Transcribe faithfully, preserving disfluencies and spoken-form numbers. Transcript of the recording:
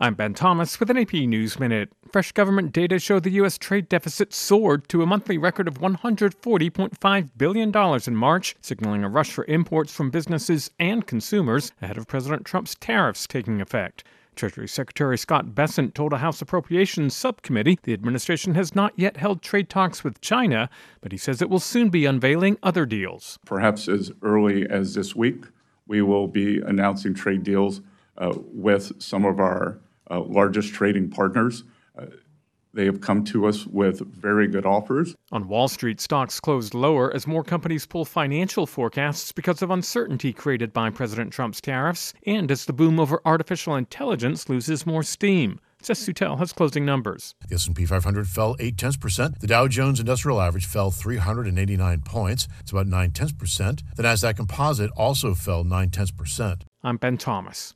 I'm Ben Thomas with an A P News Minute. Fresh government data show the U S trade deficit soared to a monthly record of one hundred forty point five billion dollars in March, signaling a rush for imports from businesses and consumers ahead of President Trump's tariffs taking effect. Treasury Secretary Scott Bessent told a House Appropriations Subcommittee the administration has not yet held trade talks with China, but he says it will soon be unveiling other deals. Perhaps as early as this week, we will be announcing trade deals uh, with some of our uh, largest trading partners. Uh, They have come to us with very good offers. On Wall Street, stocks closed lower as more companies pull financial forecasts because of uncertainty created by President Trump's tariffs and as the boom over artificial intelligence loses more steam. Seth Sutel has closing numbers. The S and P five hundred fell eight tenths percent. The Dow Jones Industrial Average fell three hundred eighty-nine points. It's about nine tenths percent. The Nasdaq Composite also fell nine tenths percent. I'm Ben Thomas.